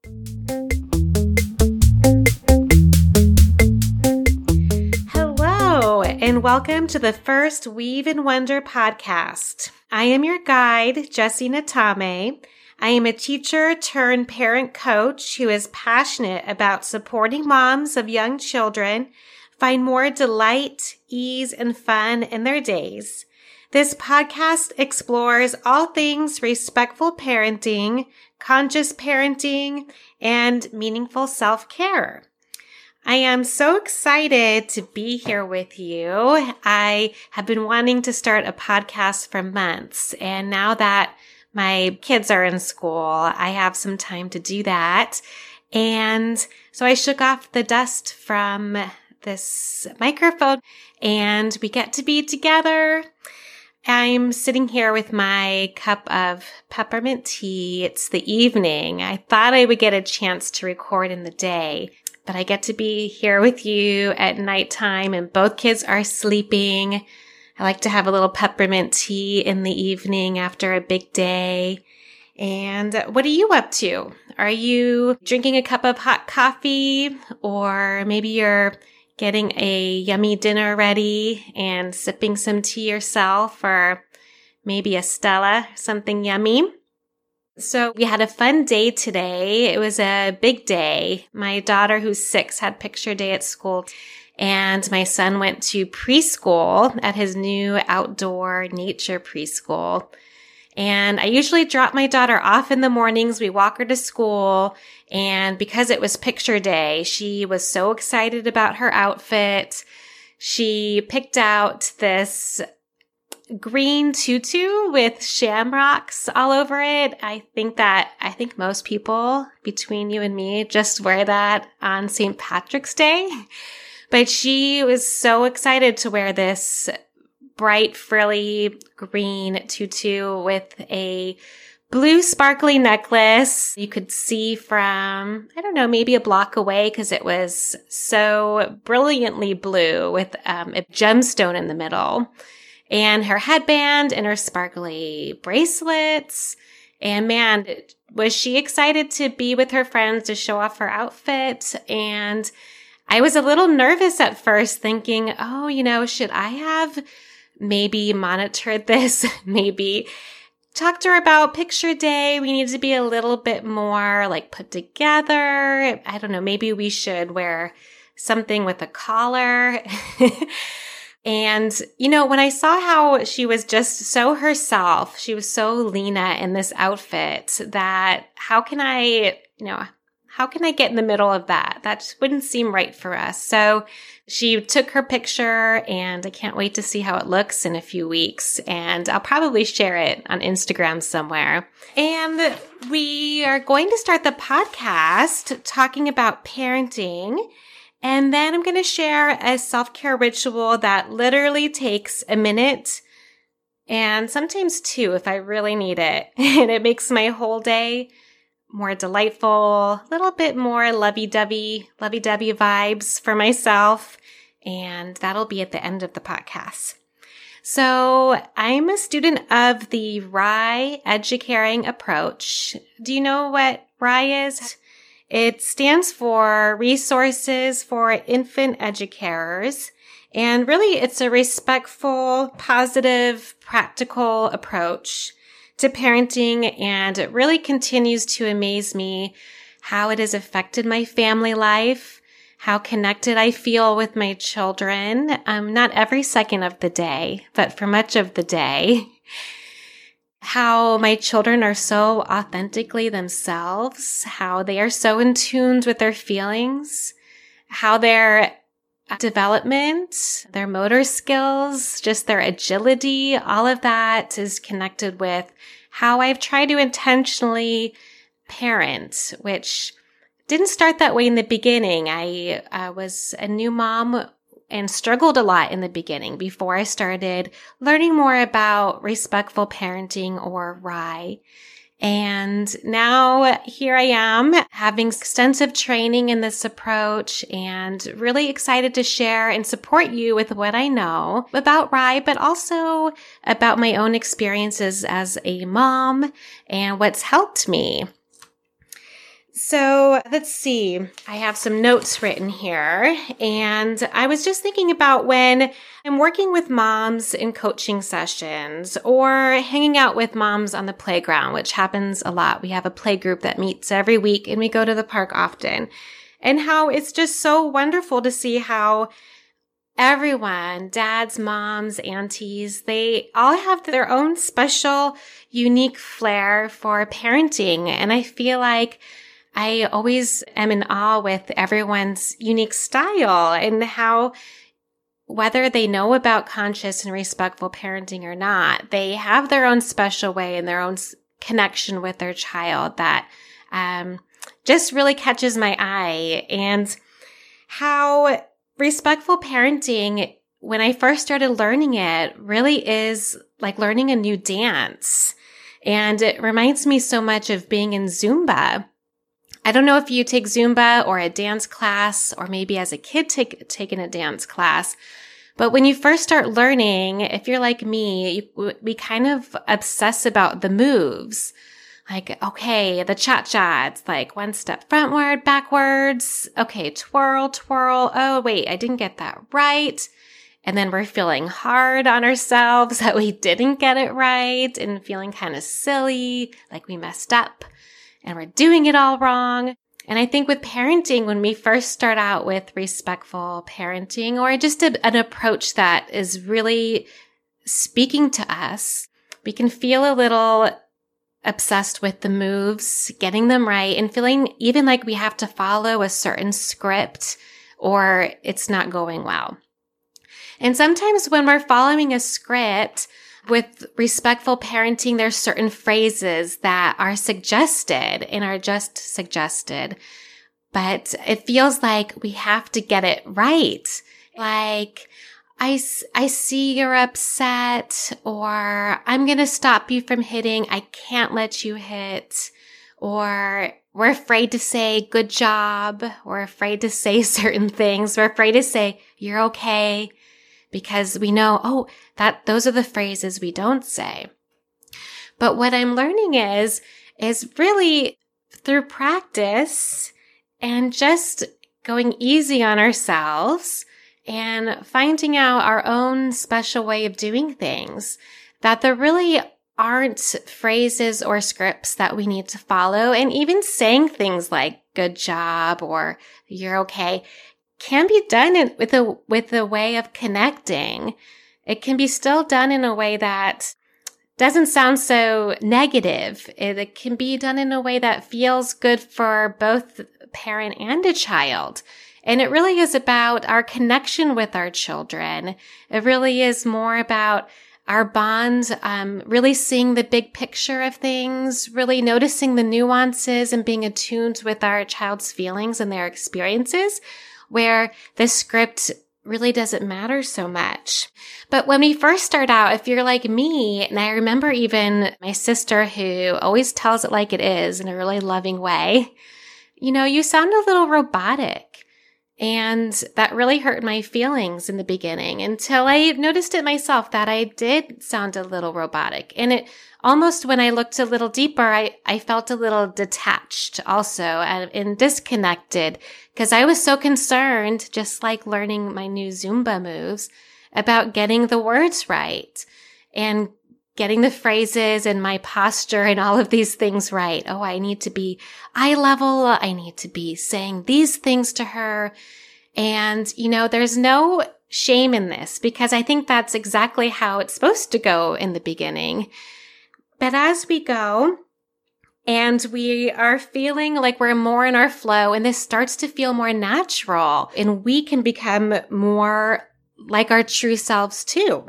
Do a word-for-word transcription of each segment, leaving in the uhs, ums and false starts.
Hello, and welcome to the first Weave and Wonder podcast. I am your guide, Jessie Natame. I am a teacher turned parent coach who is passionate about supporting moms of young children find more delight, ease, and fun in their days. This podcast explores all things respectful parenting, conscious parenting, and meaningful self-care. I am so excited to be here with you. I have been wanting to start a podcast for months, and now that my kids are in school, I have some time to do that. And so I shook off the dust from this microphone, and we get to be together. I'm sitting here with my cup of peppermint tea. It's the evening. I thought I would get a chance to record in the day, but I get to be here with you at nighttime, and both kids are sleeping. I like to have a little peppermint tea in the evening after a big day. And what are you up to? Are you drinking a cup of hot coffee, or maybe you're getting a yummy dinner ready and sipping some tea yourself, or maybe a Stella, something yummy? So we had a fun day today. It was a big day. My daughter, who's six, had picture day at school, and my son went to preschool at his new outdoor nature preschool. And I usually drop my daughter off in the mornings. We walk her to school. And because it was picture day, she was so excited about her outfit. She picked out this green tutu with shamrocks all over it. I think that, I think most people between you and me just wear that on Saint Patrick's Day. But she was so excited to wear this bright, frilly green tutu with a blue sparkly necklace. You could see from, I don't know, maybe a block away because it was so brilliantly blue with um, a gemstone in the middle. And her headband and her sparkly bracelets. And man, was she excited to be with her friends to show off her outfit. And I was a little nervous at first, thinking, oh, you know, should I have maybe monitored this? Maybe talked to her about picture day. We need to be a little bit more like put together. I don't know. Maybe we should wear something with a collar. And, you know, when I saw how she was just so herself, she was so Lena in this outfit, that how can I, you know, how can I get in the middle of that? That just wouldn't seem right for us. So she took her picture, and I can't wait to see how it looks in a few weeks. And I'll probably share it on Instagram somewhere. And we are going to start the podcast talking about parenting. And then I'm going to share a self-care ritual that literally takes a minute and sometimes two if I really need it. And it makes my whole day more delightful, a little bit more lovey-dovey, lovey-dovey vibes for myself. And that'll be at the end of the podcast. So I'm a student of the R I Educaring approach. Do you know what R I is? It stands for Resources for Infant Educators. And really, it's a respectful, positive, practical approach to parenting. And it really continues to amaze me how it has affected my family life, how connected I feel with my children, um, not every second of the day, but for much of the day. How my children are so authentically themselves, how they are so in tune with their feelings, how their development, their motor skills, just their agility, all of that is connected with how I've tried to intentionally parent, which didn't start that way in the beginning. I uh, was a new mom and struggled a lot in the beginning before I started learning more about respectful parenting, or R I. And now here I am having extensive training in this approach, and really excited to share and support you with what I know about R I, but also about my own experiences as a mom and what's helped me. So let's see. I have some notes written here, and I was just thinking about when I'm working with moms in coaching sessions or hanging out with moms on the playground, which happens a lot. We have a play group that meets every week and we go to the park often, and how it's just so wonderful to see how everyone, dads, moms, aunties, they all have their own special, unique flair for parenting. And I feel like I always am in awe with everyone's unique style and how, whether they know about conscious and respectful parenting or not, they have their own special way and their own connection with their child that um, just really catches my eye. And how respectful parenting, when I first started learning it, really is like learning a new dance. And it reminds me so much of being in Zumba. I don't know if you take Zumba or a dance class, or maybe as a kid take taken a dance class, but when you first start learning, if you're like me, you, we kind of obsess about the moves. Like, okay, the cha-cha, it's like one step frontward, backwards. Okay, twirl, twirl. Oh, wait, I didn't get that right. And then we're feeling hard on ourselves that we didn't get it right and feeling kind of silly, like we messed up and we're doing it all wrong. And I think with parenting, when we first start out with respectful parenting, or just a, an approach that is really speaking to us, we can feel a little obsessed with the moves, getting them right, and feeling even like we have to follow a certain script or it's not going well. And sometimes when we're following a script with respectful parenting, there's certain phrases that are suggested and are just suggested, but it feels like we have to get it right. Like, I, I see you're upset, or I'm going to stop you from hitting. I can't let you hit. Or we're afraid to say good job. We're afraid to say certain things. We're afraid to say you're okay because we know, oh, that those are the phrases we don't say. But what I'm learning is, is really through practice and just going easy on ourselves and finding out our own special way of doing things, that there really aren't phrases or scripts that we need to follow. And even saying things like good job or you're okay can be done in, with a with a way of connecting. It can be still done in a way that doesn't sound so negative. It, it can be done in a way that feels good for both the parent and a child. And it really is about our connection with our children. It really is more about our bond, um, really seeing the big picture of things, really noticing the nuances and being attuned with our child's feelings and their experiences, where the script really doesn't matter so much. But when we first start out, if you're like me, and I remember even my sister who always tells it like it is in a really loving way, you know, you sound a little robotic. And that really hurt my feelings in the beginning until I noticed it myself that I did sound a little robotic. And it almost, when I looked a little deeper, I, I felt a little detached also and, and disconnected because I was so concerned, just like learning my new Zumba moves, about getting the words right and getting the phrases and my posture and all of these things right. Oh, I need to be eye level. I need to be saying these things to her. And, you know, there's no shame in this because I think that's exactly how it's supposed to go in the beginning. But as we go and we are feeling like we're more in our flow and this starts to feel more natural and we can become more like our true selves too.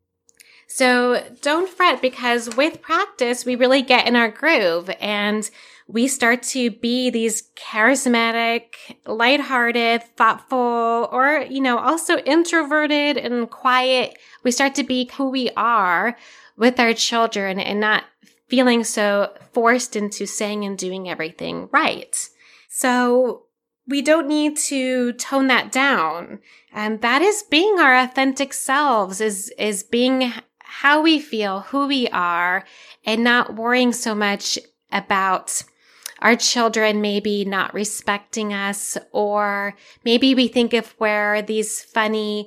So don't fret because with practice, we really get in our groove and we start to be these charismatic, lighthearted, thoughtful, or, you know, also introverted and quiet. We start to be who we are with our children and not feeling so forced into saying and doing everything right. So we don't need to tone that down. And that is being our authentic selves, is, is being how we feel, who we are, and not worrying so much about our children maybe not respecting us, or maybe we think if we're these funny,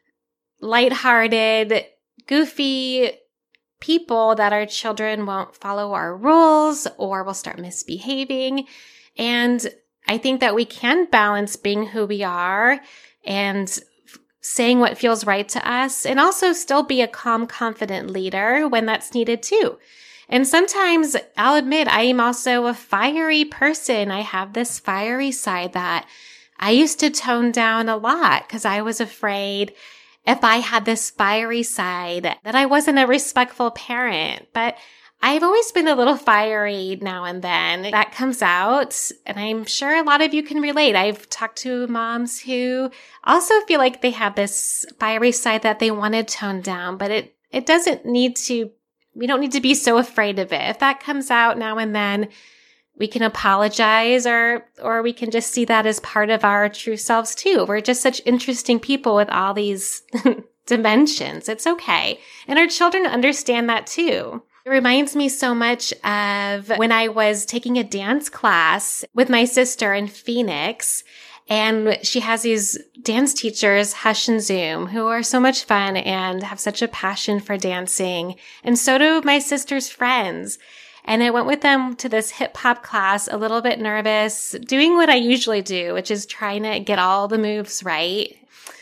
lighthearted, goofy people that our children won't follow our rules or will start misbehaving. And I think that we can balance being who we are and saying what feels right to us, and also still be a calm, confident leader when that's needed too. And sometimes I'll admit I am also a fiery person. I have this fiery side that I used to tone down a lot because I was afraid if I had this fiery side that I wasn't a respectful parent. But I've always been a little fiery now and then. That comes out, and I'm sure a lot of you can relate. I've talked to moms who also feel like they have this fiery side that they want to tone down, but it, it doesn't need to, we don't need to be so afraid of it. If that comes out now and then, we can apologize, or, or we can just see that as part of our true selves too. We're just such interesting people with all these dimensions. It's okay. And our children understand that too. It reminds me so much of when I was taking a dance class with my sister in Phoenix, and she has these dance teachers, Hush and Zoom, who are so much fun and have such a passion for dancing. And so do my sister's friends. And I went with them to this hip hop class, a little bit nervous, doing what I usually do, which is trying to get all the moves right.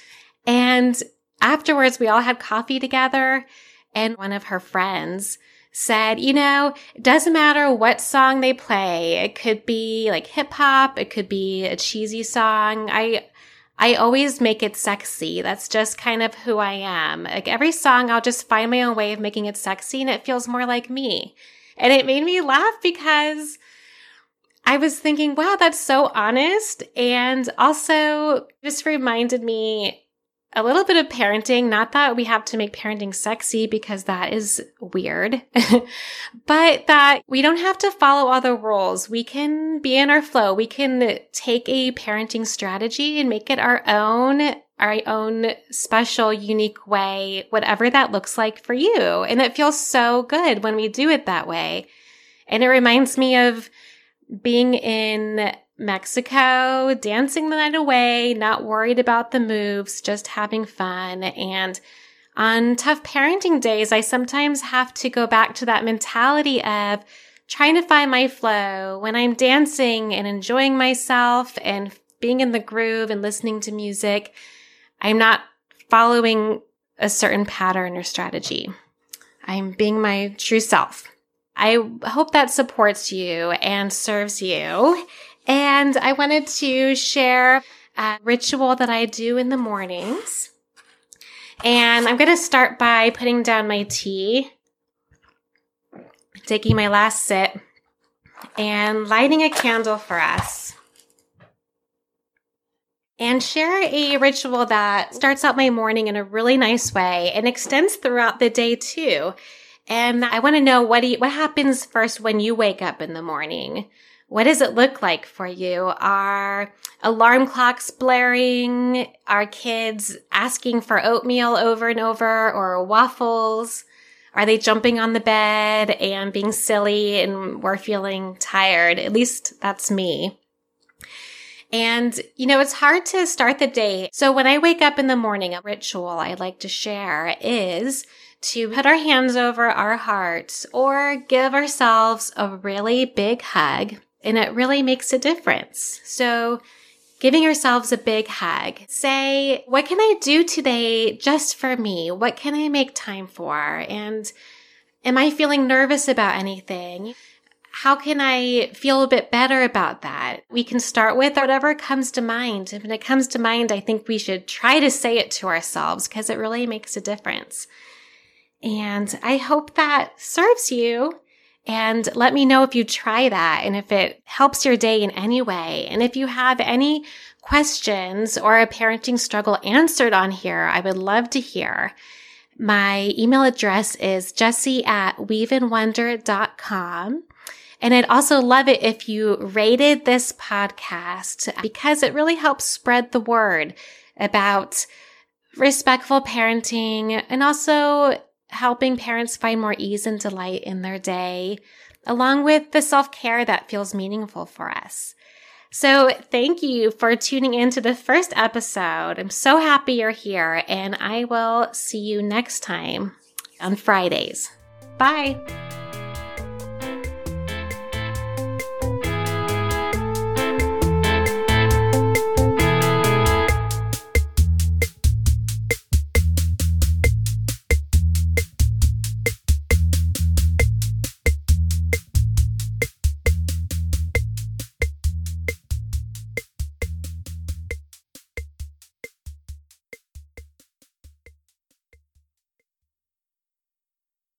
And afterwards, we all had coffee together, and one of her friends said, you know, it doesn't matter what song they play. It could be like hip hop. It could be a cheesy song. I, I always make it sexy. That's just kind of who I am. Like every song, I'll just find my own way of making it sexy, and it feels more like me. And it made me laugh because I was thinking, wow, that's so honest. And also just reminded me a little bit of parenting. Not that we have to make parenting sexy, because that is weird, but that we don't have to follow all the rules. We can be in our flow. We can take a parenting strategy and make it our own, our own special, unique way, whatever that looks like for you. And it feels so good when we do it that way. And it reminds me of being in Mexico, dancing the night away, not worried about the moves, just having fun. And on tough parenting days, I sometimes have to go back to that mentality of trying to find my flow when I'm dancing and enjoying myself and being in the groove and listening to music. I'm not following a certain pattern or strategy. I'm being my true self. I hope that supports you and serves you. And I wanted to share a ritual that I do in the mornings. And I'm going to start by putting down my tea, taking my last sip, and lighting a candle for us. And share a ritual that starts out my morning in a really nice way and extends throughout the day too. And I want to know what do you, what happens first when you wake up in the morning. What does it look like for you? Are alarm clocks blaring? Are kids asking for oatmeal over and over, or waffles? Are they jumping on the bed and being silly and we're feeling tired? At least that's me. And, you know, it's hard to start the day. So when I wake up in the morning, a ritual I like to share is to put our hands over our hearts or give ourselves a really big hug. And it really makes a difference. So giving ourselves a big hug. Say, what can I do today just for me? What can I make time for? And am I feeling nervous about anything? How can I feel a bit better about that? We can start with whatever comes to mind. And when it comes to mind, I think we should try to say it to ourselves because it really makes a difference. And I hope that serves you. And let me know if you try that and if it helps your day in any way. And if you have any questions or a parenting struggle answered on here, I would love to hear. My email address is jessie at weave and wonder dot com. And I'd also love it if you rated this podcast because it really helps spread the word about respectful parenting and also helping parents find more ease and delight in their day. along with the self-care that feels meaningful for us. So thank you for tuning in to the first episode. I'm so happy you're here, and I will see you next time on Fridays. Bye.